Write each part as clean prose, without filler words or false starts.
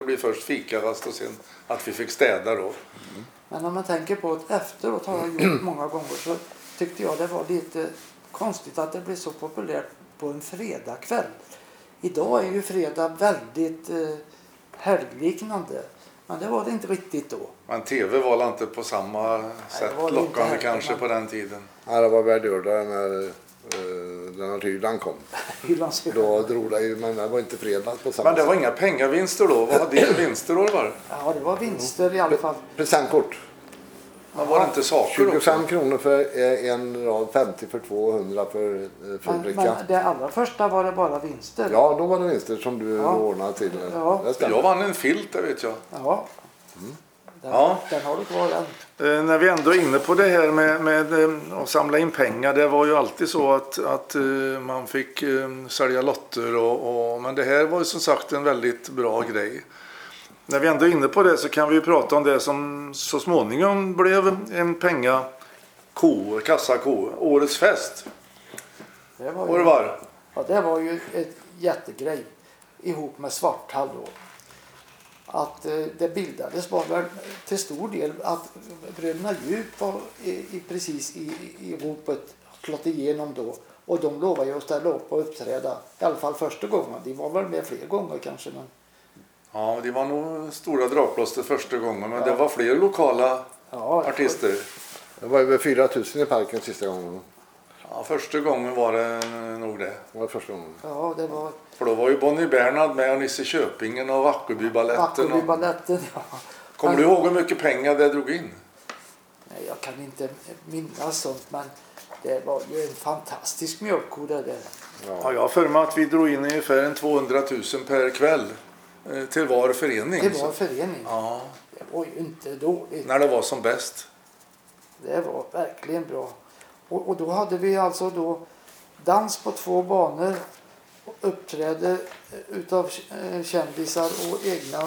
Det blir först fikarast och sen att vi fick städa då. Men om man tänker på att efteråt har jag gjort många gånger så tyckte jag det var lite konstigt att det blev så populärt på en fredagkväll. Idag är ju fredag väldigt helgliknande. Men det var det inte riktigt då. Men tv var inte på samma sätt lockande kanske på den tiden. Ja, det var väl lördag när den här Hyland kom. Då drog det ju, men det var inte fredag på samma sätt. Men det var inga pengavinster då? Vad hade det vinster då? Ja, det var vinster i alla fall. Presentkort. Men var det inte saker 25 också? kronor för en rad, 50 för 200 för bricka. Men det allra första var det bara vinster. Ja, då var det vinster som du ordnade till. Ja. Jag vann en filt, det vet jag. Ja. Den har du kvar än. När vi ändå är inne på det här med att samla in pengar, det var ju alltid så att man fick sälja lotter men det här var ju som sagt en väldigt bra grej. När vi ändå är inne på det så kan vi ju prata om det som så småningom blev en kassako, årets fest. Det var Vad var? Ja, det var ju ett jättegrej ihop med Svarthall då. Att det bildades var väl till stor del att bröderna Djup var precis i ropet slått igenom då. Och de lovade ju att ställa upp och uppträda. I alla fall första gången. De var väl med fler gånger kanske. Men... Ja, det var nog stora dragplåster första gången. Men det var fler lokala artister. Det var över 4 000 i parken sista gången. Ja, första gången var det nog det. Det var första gången. Ja, det var... För då var ju Bonnie Bernhard med och Nisse Köpingen och Vackerbybaletten. Vackerbybaletten, ja. Kommer du ihåg hur mycket pengar det drog in? Nej, jag kan inte minnas sånt, men det var ju en fantastisk mjölkko det där. Ja, jag har för mig att vi drog in ungefär 200 000 per kväll till var förening. Till var förening? Ja. Det var ju inte dåligt. När det var som bäst. Det var verkligen bra. Och då hade vi alltså då dans på 2 banor, uppträdde utav kändisar och egna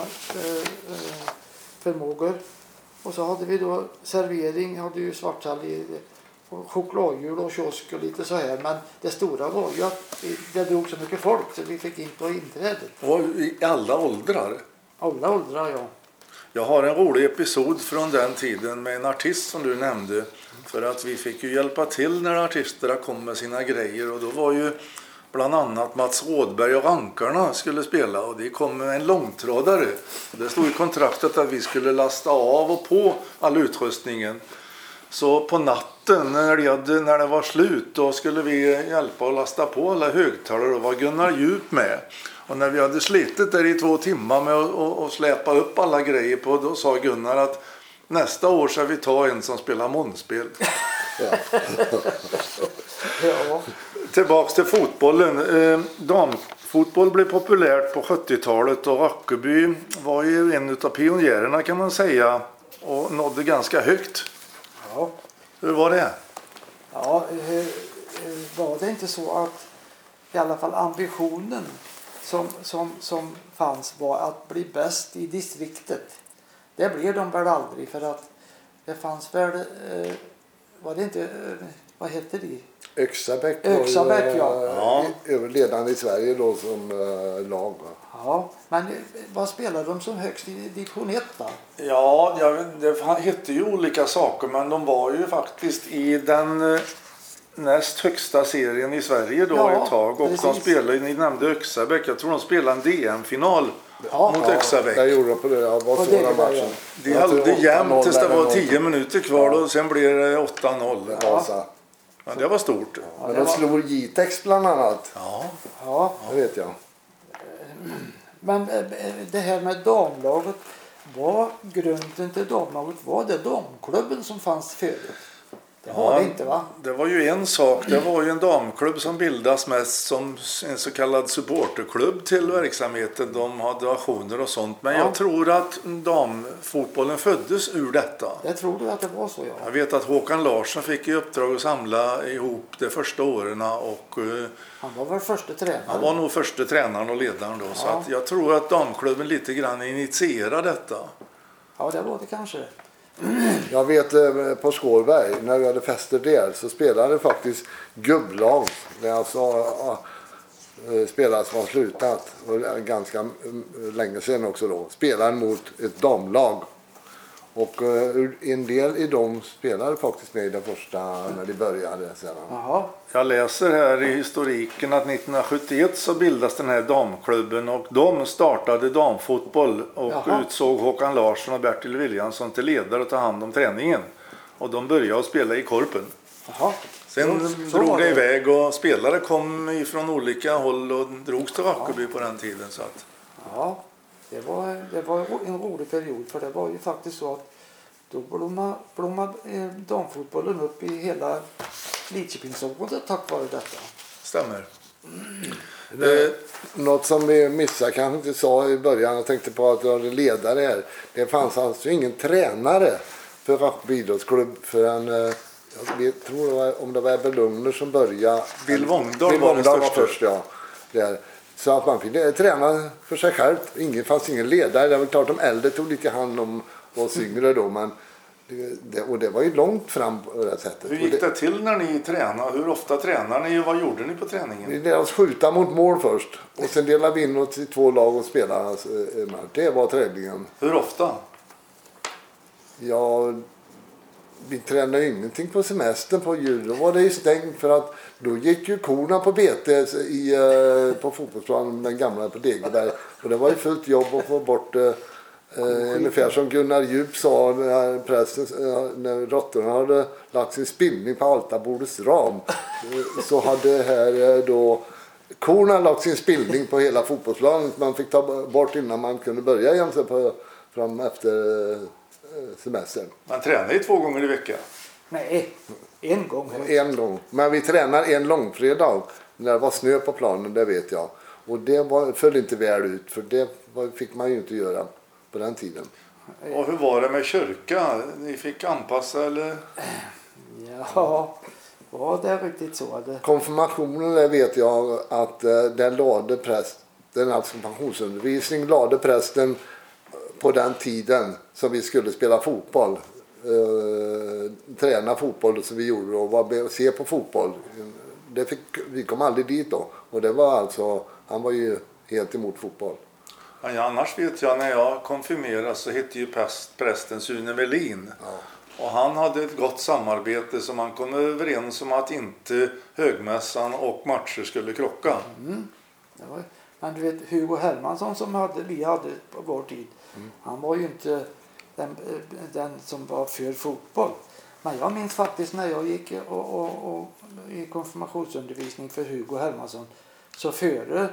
förmågor. Och så hade vi då servering, hade ju Svarthall i chokladhjul och kiosk och lite så här. Men det stora var ju att det drog så mycket folk så vi fick in på inträdet. Och i alla åldrar? Alla åldrar, ja. Jag har en rolig episod från den tiden med en artist som du nämnde. För att vi fick ju hjälpa till när artisterna kom med sina grejer. Och då var ju bland annat Mats Rådberg och Rankarna skulle spela. Och det kom med en långtradare. Det stod i kontraktet att vi skulle lasta av och på all utrustningen. Så på natten när det var slut då skulle vi hjälpa att lasta på alla högtalare. Då var Gunnar Djup med. Och när vi hade slitit där i 2 timmar med att släpa upp alla grejer på, då sa Gunnar att nästa år ska vi ta en som spelar munspel. Ja. Tillbaks till fotbollen. Damfotboll blev populärt på 70-talet och Rackeby var ju en av pionjärerna kan man säga och nådde ganska högt. Ja. Hur var det? Ja, var det inte så att i alla fall ambitionen som fanns var att bli bäst i distriktet? Det blev de väl aldrig för att det fanns väl, var det inte, vad heter det? Öxabäck ja. Överledande i Sverige då som lag. Ja, men vad spelade de som högst i division 1 va? Ja, det hette ju olika saker men de var ju faktiskt i den näst högsta serien i Sverige då ett tag. Och de spelade, ni nämnde Öxabäck, jag tror de spelade en DM-final mot Öxabäck. Jag gjorde på det, jag var så den matchen. De höll jämnt tills det var 10 minuter kvar och sen blev det 8-0. Ja, det var stort. Ja, men de slog Jitex bland annat. Ja. Det vet jag. Men det här med damlaget, var grunden till damlaget, var det damklubben som fanns förut? Det var det inte va? Det var ju en sak. Det var ju en damklubb som bildas mest som en så kallad supporterklubb till verksamheten. De hade aktioner och sånt. Men jag tror att damfotbollen föddes ur detta. Jag tror du att det var så, ja. Jag vet att Håkan Larsson fick i uppdrag att samla ihop de första åren. Och, han var väl första tränaren? Han var nog första tränaren och ledaren då. Så att jag tror att damklubben lite grann initierade detta. Ja, det var det kanske. Jag vet på Skårberg, när vi hade fester där så spelade faktiskt gubblag. Det är alltså spelare som har slutat, och ganska länge sedan också då, spelar mot ett damlag. Och en del i dem spelade faktiskt med i den första när de började sedan. Jaha. Jag läser här i historiken att 1971 så bildas den här damklubben och de startade damfotboll och utsåg Håkan Larsson och Bertil Williamson till ledare och ta hand om träningen. Och de började att spela i Korpen. Jaha. Sen drog det iväg och spelare kom ifrån olika håll och drogs till Rackeby på den tiden. Så att... Ja, det var en rolig period, för det var ju faktiskt så att då blommade damfotbollen upp i hela Lidköpingsområdet tack vare detta. Stämmer. Något som vi missade, kanske inte sa i början, jag tänkte på att du hade ledare här. Det fanns alltså ingen tränare för Rackeby idrottsklubb förrän, jag tror om det var Ebbe Lugner som började. Bill Wångdahl var först, ja. Där. Så att man fick träna för sig själv. Fanns ingen ledare. Det var klart de äldre tog lite hand om oss yngre då, men det var ju långt fram på det sättet. Hur gick det till när ni tränade? Hur ofta tränade ni och vad gjorde ni på träningen? Vi lärde oss skjuta mot mål först. Och sen delade vi in oss i 2 lag och spelade. Det var träningen. Hur ofta? Ja, vi tränade ingenting på semestern på jul. Då var det ju stängt för att då gick ju korna på bete på fotbollsplanen, den gamla på Degeberg. Och det var ju fullt jobb att få bort ungefär som Gunnar Djup sa när råttorna hade lagt sin spillning på altabordets ram, så hade här då korna lagt sin spillning på hela fotbollsplanen. Man fick ta bort innan man kunde börja igen fram efter semestern. Man tränar ju 2 gånger i veckan. Nej, 1 gång. En gång. Men vi tränar en långfredag när det var snö på planen, det vet jag. Och det föll inte väl ut, för det fick man ju inte göra på den tiden. Och hur var det med kyrka? Ni fick anpassa eller? Ja, var det riktigt så? Konfirmationen, där vet jag att den lade prästen, alltså pensionsundervisning, lade prästen på den tiden som vi skulle spela fotboll. Träna fotboll som vi gjorde och se på fotboll. Vi kom aldrig dit då. Och det var alltså, han var ju helt emot fotboll. Ja, annars vet jag, när jag konfirmerades så hette ju prästen Sune Melin. Ja. Och han hade ett gott samarbete, så man kom överens om att inte högmässan och matcher skulle krocka. Mm. Men du vet, Hugo Hermansson som vi hade på vår tid, han var ju inte den som var för fotboll. Men jag minns faktiskt när jag gick i konfirmationsundervisning för Hugo Hermansson, så för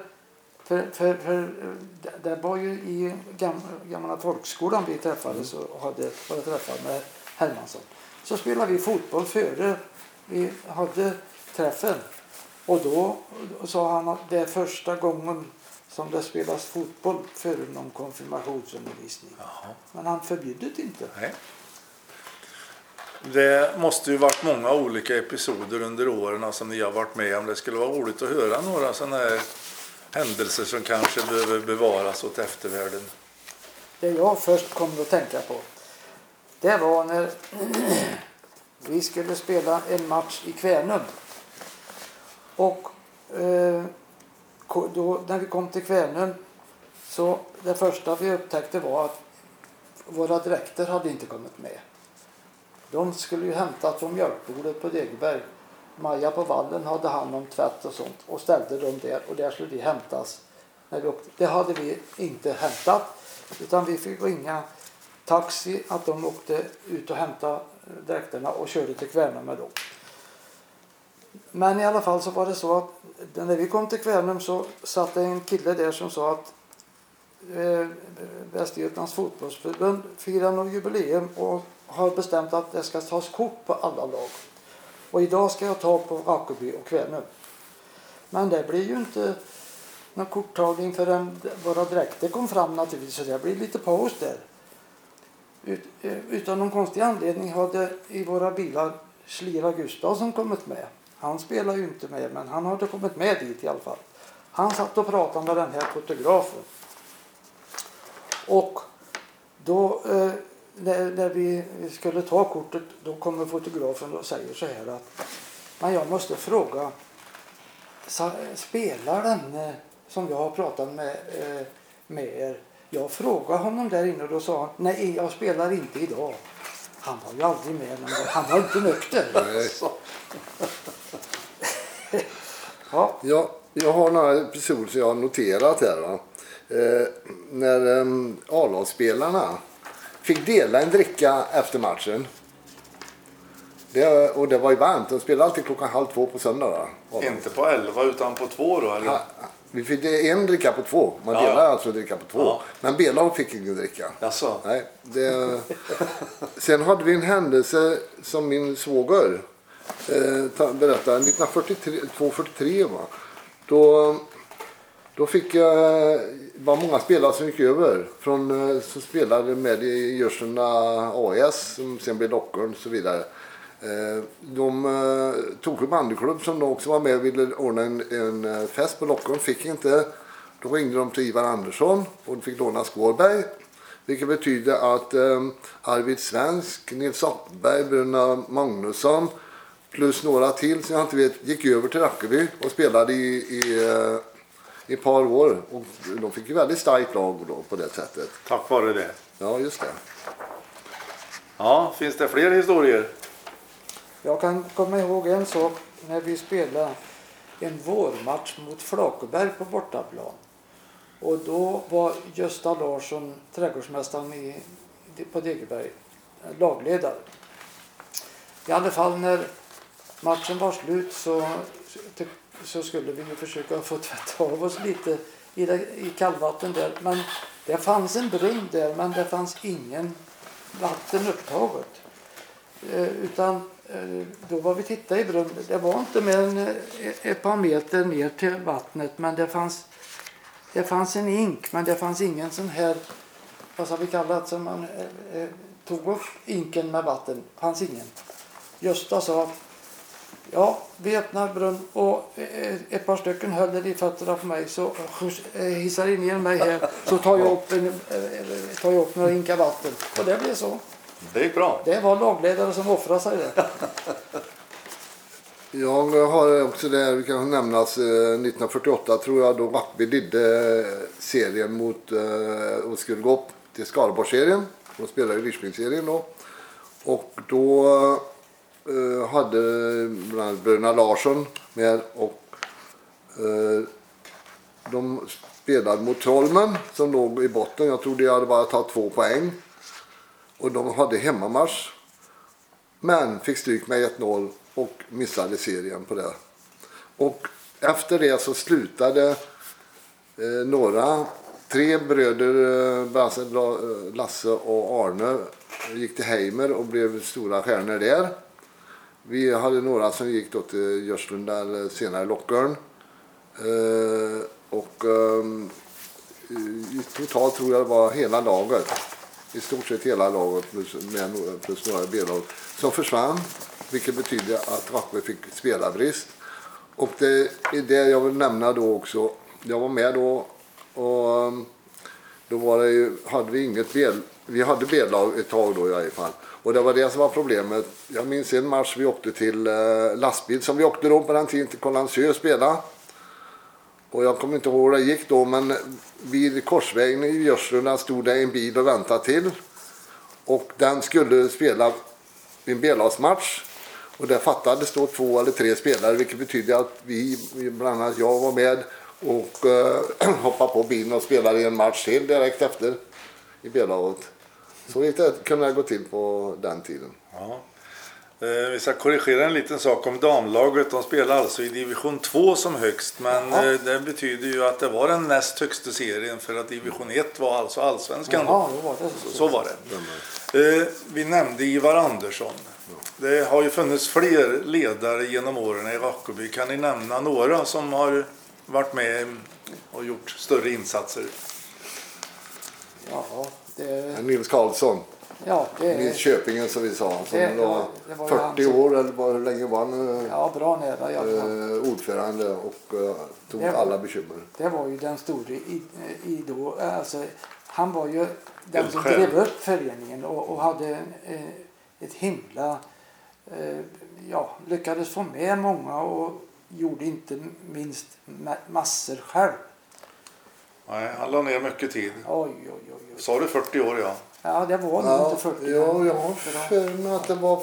det var ju i gamla folkskolan vi träffades och hade träffat med Hermansson. Så spelade vi fotboll före vi hade träffen. Och då sa han att det är första gången som det spelas fotboll före någon konfirmationsundervisning. Jaha. Men han förbjuder det inte. Nej. Det måste ju varit många olika episoder under åren som ni har varit med om. Det skulle vara roligt att höra några sådana här händelser som kanske behöver bevaras åt eftervärlden. Det jag först kommer att tänka på, det var när vi skulle spela en match i Kvänum. Och då, när vi kom till Kvänum, så det första vi upptäckte var att våra dräkter hade inte kommit med. De skulle ju hämtas från mjölkbordet på Degeberg. Maja på vallen hade hand om tvätt och sånt och ställde dem där, och där skulle de hämtas när vi åkte. Det hade vi inte hämtat, utan vi fick ringa taxi att de åkte ut och hämta dräkterna och körde till Kvänum med dem. Men i alla fall så var det så att när vi kom till Kvänum så satt det en kille där som sa att Västergötlands fotbollsförbund firar något jubileum och har bestämt att det ska tas kort på alla lag. Och idag ska jag ta på Rackeby och Kvänum. Men det blir ju inte någon korttagning förrän våra dräkter kom fram naturligtvis, så det blir lite paus där. Utan någon konstig anledning hade i våra bilar Slira Gustafsson kommit med. Han spelar ju inte med, men han hade kommit med dit i alla fall. Han satt och pratade med den här fotografen. Och då när vi skulle ta kortet, då kommer fotografen och säger så här att men jag måste fråga spelaren som jag har pratat med er. Jag frågade honom där inne och då sa han, nej jag spelar inte idag. Han var ju aldrig med, men han var inte nykter. Ja, jag har några episoder som jag har noterat här. Va? När A-lagsspelarna fick dela en dricka efter matchen. Och det var ju varmt. De spelade alltid 1:30 på söndag. Inte på 11 utan på 2 då? Eller? Vi fick en dricka på 2. Man delade alltså en dricka på 2. Ja. Men B-lag fick ingen dricka. Jaså? Nej, sen hade vi en händelse som min svåger berättade 1942-43. Då fick jag var många spelare som gick över som spelade med i Görsunda AS som sen blev Lockern och så vidare. De tog en bandyklubb som också var med och ville ordna en fest på Lockern, fick inte. Då ringde de till Ivar Andersson och de fick låna Skårberg. Vilket betyder att Arvid Svensk, Nils Appberg, Bruna Magnusson plus några till som jag inte vet gick över till Rackeby och spelade i ett par år. Och de fick ju väldigt starkt lag då, på det sättet. Tack vare det. Ja, just det. Ja, finns det fler historier? Jag kan komma ihåg en sak när vi spelade en vårmatch mot Flakeberg på bortaplan. Och då var Gösta Larsson, trädgårdsmästaren på Degerberg, lagledare. I alla fall när matchen var slut så skulle vi ju försöka få tvätta av oss lite i kallvatten där. Men det fanns en brunn där, men det fanns ingen vatten upptaget. Utan då var vi titta i brunnen. Det var inte mer än ett par meter ner till vattnet, men det fanns en ink, men det fanns ingen sån här, vad ska vi kalla det, som man tog upp inken med vatten. Det fanns ingen. Gösta sa, ja, vi öppnar brunn och ett par stycken höll i fötterna på mig, så hissar in ner mig här, så tar jag upp några inkar vatten. Och det blev så. Det är bra. Det var lagledare som offrade sig det. Jag har också det, vi kan nämnas 1948 tror jag, då Rackeby ledde serien mot och skulle gå upp till Skaraborgsserien. De spelade i Lidköpingsserien då. Och då hade bland annat Bruna Larsson med och de spelade mot Trollmen som låg i botten. Jag tror de hade bara tagit 2 poäng. Och de hade hemmamatch. Men fick stryk med 1-0 och missade serien på det. Och efter det så slutade 3 bröder, Lasse och Arne, gick till Heimer och blev stora stjärnor där. Vi hade några som gick då till Görslunda eller senare Lockern. Och totalt tror jag det var hela laget. I stort sett hela laget plus några B-lag som försvann. Vilket betyder att Rackeby fick spelarbrist. Och det är det jag vill nämna då också. Jag var med då och då var det ju, hade vi inget vi hade B-lag ett tag då i alla fall. Och det var det som var problemet. Jag minns en match vi åkte till lastbil som vi åkte då på den tiden till Kållandsö och spela. Och jag kommer inte ihåg hur det gick då, men vid korsvägen i Görslunda stod det en bil och väntade till. Och den skulle spela en B-lagsmatch. Och där fattades då 2 eller 3 spelare, vilket betyder att vi, bland annat jag, var med och hoppade på bilen och spelade en match till direkt efter i B-laget. Så kunde det gå till på den tiden. Ja. Vi ska korrigera en liten sak om damlaget. De spelar alltså i division 2 som högst. Men det betyder ju att det var den näst högsta serien. För att division 1 var alltså allsvenskan. Ja, det var det. Så var det. Vi nämnde Ivar Andersson. Det har ju funnits fler ledare genom åren i Rackeby. Kan ni nämna några som har varit med och gjort större insatser? Ja, det... Nils Karlsson. Ja, Nils Köpingen som vi sa. Som det var 40 år eller hur länge var han? Ja, bra nära. Ordförande och tog alla bekymmer. Det var ju den stora då. Alltså, han var ju den som drev upp föreningen och hade ett himla... lyckades få med många och gjorde inte minst massor själv. Nej, han la ner mycket tid. Oj. Sa du 40 år, ja? Ja, det var nog inte 40. Ja, jag har för mig att det var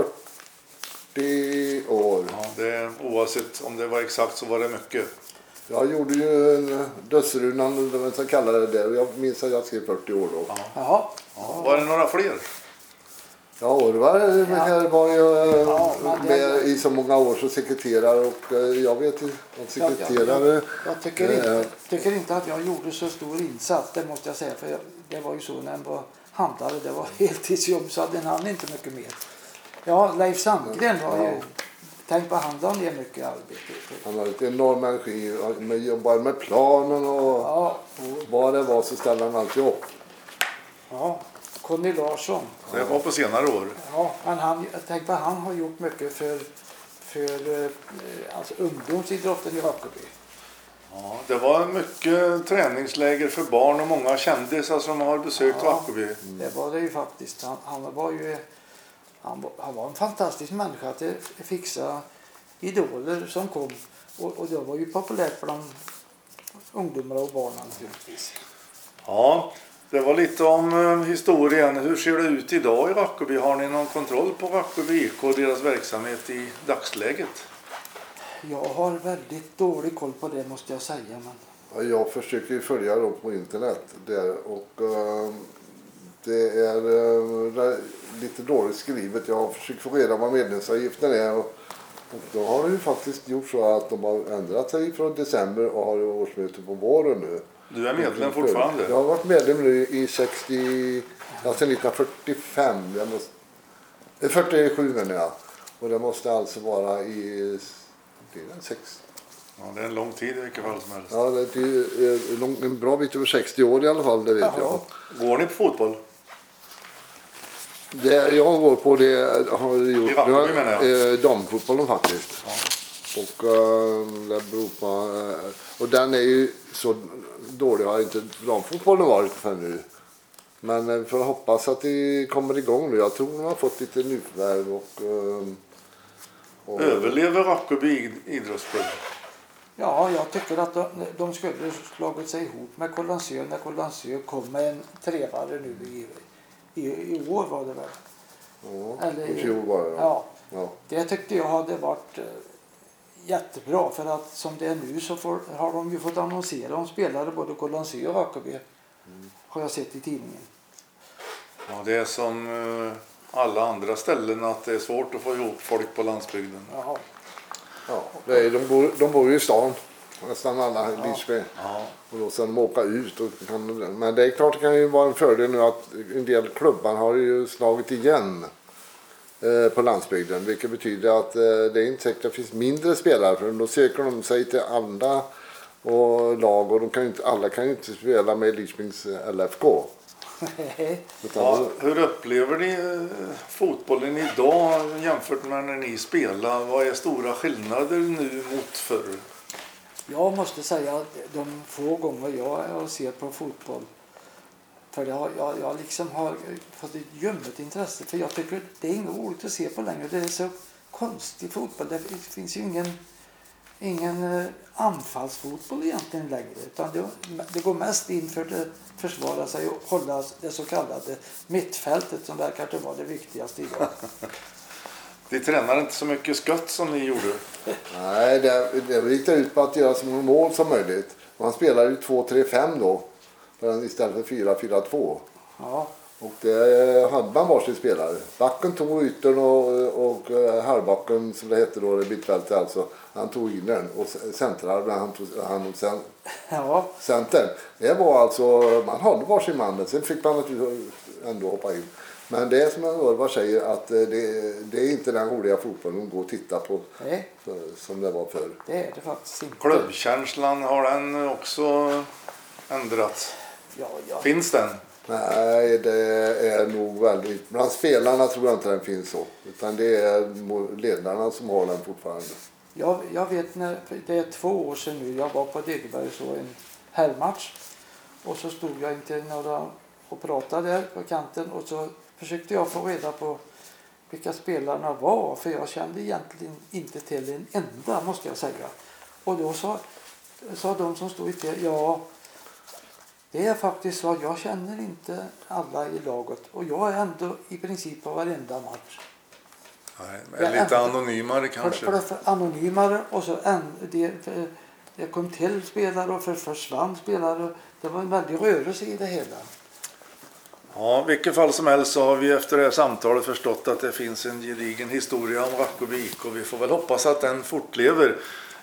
40 år. Ja, det, oavsett om det var exakt så var det mycket. Jag gjorde ju en dödsrunan, eller vad man kallade det. Jag minns att jag skrev 40 år då. Ja. Jaha. Ja. Var det några fler? Ja, Orvar var ju men med i så många år som sekreterare och jag vet ju att sekreterare... Jag tycker inte att jag gjorde så stor insats, det måste jag säga. För det var ju så när jag var handlare, det var heltidsjobb så hade han inte mycket mer. Ja, Leif Sandgren var ju... Tänk på han la ner mycket arbete. Han har ett enorm energi, jobbar med planen och vad det var så ställde han alltid upp. Ja, Conny Larsson. Det var på senare år. Ja, men tänk på han har gjort mycket för alltså ungdomsidrotten i Rackaby. Ja, det var mycket träningsläger för barn och många kändisar som har besökt Rackaby. Det var det ju faktiskt. Han var en fantastisk människa att fixa idoler som kom. Och det var ju populärt bland ungdomar och barn naturligtvis. Ja, det var lite om historien. Hur ser det ut idag i Rackaby? Har ni någon kontroll på Rackaby IK och deras verksamhet i dagsläget? Jag har väldigt dålig koll på det måste jag säga. Men... Jag försöker ju följa dem på internet där och det är lite dåligt skrivet. Jag har försökt få reda på vad medlemsavgiften är och då har det ju faktiskt gjort så att de har ändrat sig från december och har årsmöte på våren nu. Du är medlem fortfarande? Jag har varit medlem nu i 1945. 47 menar jag. Och det måste alltså vara i... Det är en 6. Ja, det är en lång tid i vilket fall som helst. Ja, det är en bra bit över 60 år i alla fall, det vet jag. Går ni på fotboll? Det jag går på det har gjort Rackaby, menar jag. Damfotbollen faktiskt. Ja. Och det beror på, och den är ju så dålig har inte damfotbollen varit för nu. Men vi får hoppas att det kommer igång nu. Jag tror de har fått lite nyförvärv och Överlever Rackaby idrottsklubb? Ja, jag tycker att de skulle slagit sig ihop med Kållandsö när Kållandsö kom med en trevare nu i år var det väl. Ja, eller i fjol var det. Ja. Ja. Det tyckte jag hade varit jättebra för att som det är nu så har de ju fått annonsera om spelare både Kållandsö och Rackaby. Har jag sett i tidningen. Ja, det är som alla andra ställen att det är svårt att få ihop folk på landsbygden. Jaha. Ja, de bor ju i stan. Nästan alla i Lidköping. Ja. Och då sen de åka ut. Men det är klart det kan ju vara en fördel nu att en del klubbar har ju slagit igen på landsbygden. Vilket betyder att det är inte säkert att det finns mindre spelare. För då söker de sig till andra lag och alla kan ju inte spela med Lidköpings LFK. Ja, hur upplever ni fotbollen idag jämfört med när ni spelar? Vad är stora skillnader nu mot förr? Jag måste säga att de få gånger jag ser på fotboll för jag liksom har fått ett ljummet intresse för jag tycker det är inget roligt att se på längre. Det är så konstig fotboll. Det finns ju ingen anfallsfotboll egentligen längre utan det går mest in för att försvara sig och hålla det så kallade mittfältet som verkar att vara det viktigaste idag. De tränar inte så mycket skott som ni gjorde. Nej, det riktar ut på att göra så många mål som möjligt. Man spelar ju 2-3-5 då istället för 4-4-2. Ja. Och det hade man varsin spelare. Backen tog yttern och halvbacken som det hette då, det mittfältet alltså. Han tog in den och centrade han tog centern. Det var alltså, man hade varsin man. Sen fick man naturligtvis ändå hoppa in. Men det är som Orvar säger att det är inte den roliga fotbollen att gå och titta på som det var förr. Det är det faktiskt inte. Klubbkänslan, har den också ändrats? Ja. Finns den? Nej, det är nog väldigt... Bland spelarna tror jag inte den finns så. Utan det är ledarna som har den fortfarande. Jag vet när, det är 2 år sedan nu, jag var på Degerberg så en herrmatch. Och så stod jag inte några och pratade där på kanten och så försökte jag få reda på vilka spelarna var, för jag kände egentligen inte till en enda, måste jag säga. Och då sa de som stod i TV, ja, det är faktiskt så att jag känner inte alla i laget och jag är ändå i princip på varenda match. Nej, lite anonymare kanske. För anonymare och så det kom till spelare och försvann spelare. Det var en väldig rörelse i det hela. Ja, i vilket fall som helst så har vi efter det här samtalet förstått att det finns en gedigen historia om Rackoby IK och vi får väl hoppas att den fortlever.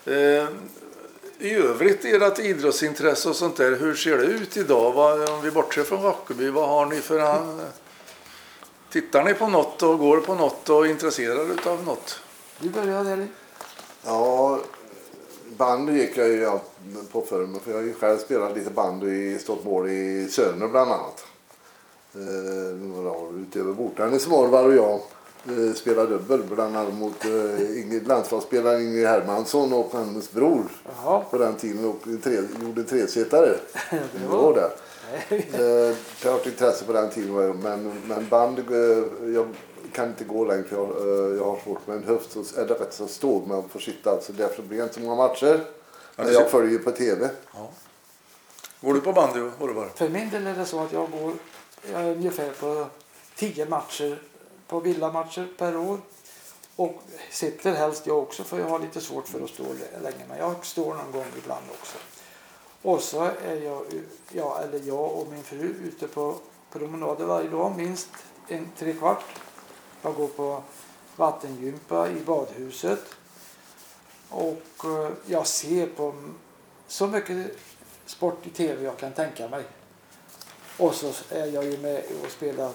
I övrigt ert idrottsintresse och sånt där, hur ser det ut idag? Om vi bortser från Rackoby, vad har ni för... Tittar ni på något och går på något och är intresserade av något? Du börjar, Elin. Ja, bandy gick jag ju på förr, för jag har ju själv spelat lite bandy i stått mål i Söner bland annat. Några år utöver Bortan. Smårvar och jag spelade dubbel bland annat mot landslagsspelaren Ingrid Hermansson och hans bror. Jaha. På den tiden och gjorde tresetare. Det var det. Jag har haft intresse på den tiden, men band, jag kan inte gå längre för jag har svårt med en höft, eller rätt så stå med att få sitta, alltså därför blir det inte så många matcher. Men jag följer ju på TV. Ja. Går du på bandy? För min del är det så att jag går ungefär på 10 matcher på villamatcher per år och sitter helst jag också, för jag har lite svårt för att stå länge, men jag står någon gång ibland också. Och så är jag och min fru ute på promenader varje dag, minst 3/4. Jag går på vattengympa i badhuset och jag ser på så mycket sport i TV jag kan tänka mig. Och så är jag ju med och spelar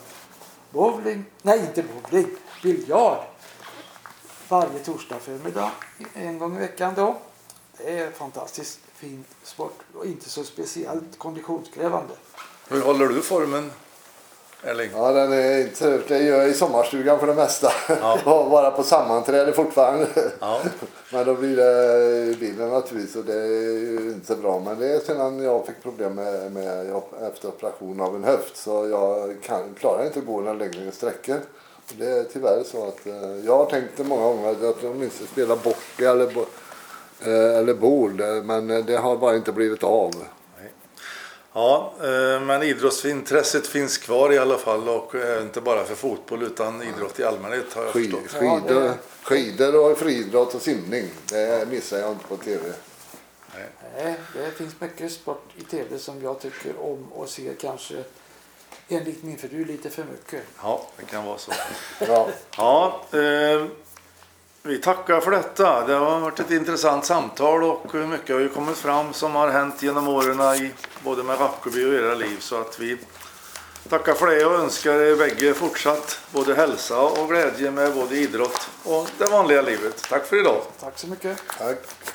biljard varje torsdag förmiddag en gång i veckan då. Det är fantastiskt fin sport och inte så speciellt konditionskrävande. Hur håller du formen, Erling? Ja, den är inte, det gör jag i sommarstugan för det mesta. Ja. Vara på sammanträde fortfarande. Ja. Men då blir det bilen naturligtvis och det är ju inte så bra. Men det är sedan jag fick problem med efter operation av en höft, så jag klarar inte att gå några längre sträckor. Det är tyvärr så att jag har tänkt många gånger att jag minst spela bock eller bord, men det har bara inte blivit av. Ja, men idrottsintresset finns kvar i alla fall, och inte bara för fotboll utan idrott i allmänhet har jag förstått. Skidor och friidrott och simning, det missar jag inte på TV. Nej, det finns mycket sport i TV som jag tycker om och ser kanske enligt min fru lite för mycket. Ja, det kan vara så. Ja. Ja, vi tackar för detta. Det har varit ett intressant samtal och mycket har ju kommit fram som har hänt genom åren i både med Rackoby och era liv. Så att vi tackar för det och önskar er bägge fortsatt både hälsa och glädje med både idrott och det vanliga livet. Tack för idag. Tack så mycket. Tack.